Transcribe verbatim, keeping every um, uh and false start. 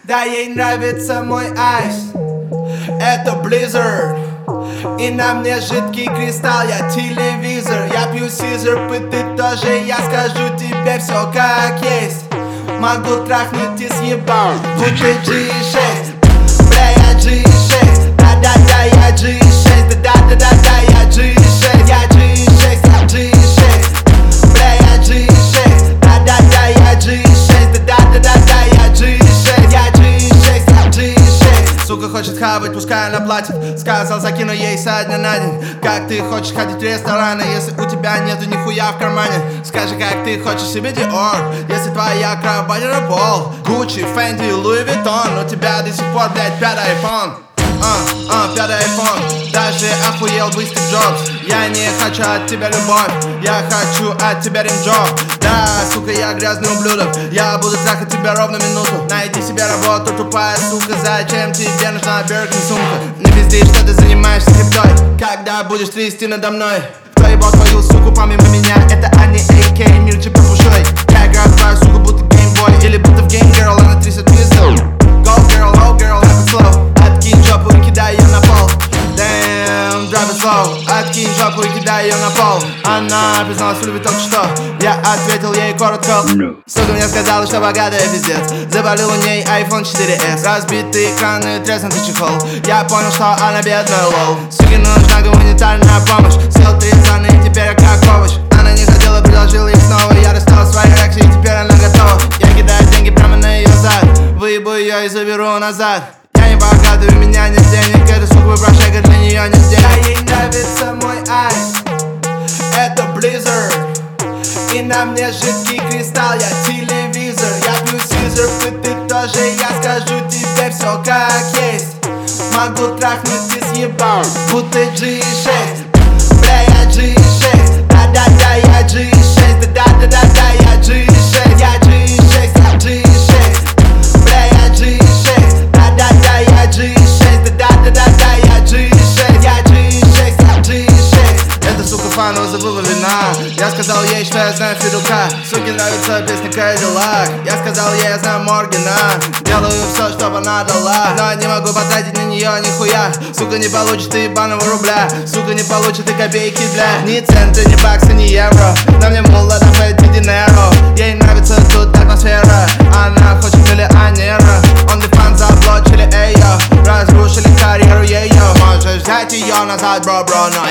Да, ей нравится мой айс. Это Blizzard. И на мне жидкий кристалл, я телевизор. Я пью сизер, и ты тоже. Я скажу тебе все как есть. Могу трахнуть и съебал, будто джи шесть. Бля, я джи шесть. Да-да-да, я джи шесть. Да-да-да-да, я джи шесть. Я джи шесть, я джи шесть. Бля, я джи шесть. Да-да-да, я джи шесть. Да-да-да-да, я джи шесть. Я джи шесть, я джи шесть. Сука хочет хавать, пускай она платит. Сказал, закину ей со дня на день. Как ты хочешь ходить в рестораны, если у тебя нету нихуя в кармане? Скажи, как ты хочешь себе Dior, если твоя кровать пол. Gucci, Fendi, Louis Vuitton. У тебя до сих пор, блядь, пятый iPhone. А, а, пятый iPhone. Даже охуел бы Стив Джобс. Я не хочу от тебя любовь, я хочу от тебя ринджоп. Да, сука, я грязный ублюдок. Я буду трахать тебя ровно минуту. Найди себе работу, тупая сука. Зачем тебе нужна Биркин сумка? Не пизди, что ты занимаешься криптой. Когда будешь трясти надо мной? Кто ебал твою суку помимо меня? Это Ани, а ка а Мирчик Папушой. Я играю твою суку, будто геймбой. Или будто в Game Girl, она трясет пизду. Go girl, oh girl, drop it slow. Откинь жопу и кидай ее на пол. Damn, drop it slow. Откинь жопу и кидай ее на пол. Она призналась в любви только что. Я ответил ей коротко. No. Сука мне сказала, что богатая пиздец. Заболел у ней айфон четыре эс. Разбитый экран и треснутый чехол. Я понял, что она бедная, лол. Суке нужна гуманитарная помощь. Съел три страны и теперь я как овощ. Она не хотела, предложила их снова. Я достал свои реакции и теперь она готова. Я кидаю деньги прямо на ее зад. Выебу ее и заберу назад. Я не богатый, у меня нет денег. Эта сука выброшайка, для нее нет денег. Да, ей нравится мой айс. Это Blizzard. И на мне жидкий кристалл, я телевизор. Я пью сизер, и ты тоже. Я скажу тебе все как есть. Могу трахнуть и съебал, будто джи шесть. Бля, я джи шесть. Да-да-да, я джи шесть. Да-да-да-да, я джи шесть. Я джи шесть, я джи шесть. Бля, я джи шесть. Да-да-да, я джи шесть. Да-да-да-да, я джи шесть. Я джи шесть, я джи шесть. Эта сука фанова забыла вина. Я сказал ей, что я знаю Федука. Суке нравится песня Cadillac. Я сказал ей, я знаю Моргана. Делаю все, чтобы она дала, но не могу потратить на нее нихуя. Сука не получит и ебаного рубля. Сука не получит и копейки, бля. Ни цента, ни бакса, ни евро. На мне мула, на фэти динеро. Ей нравится тут атмосфера. Она хочет миллионера. Он дефан заблочили, эй-йо. Разрушили карьеру ее. Можешь взять ее назад, бро, бро, но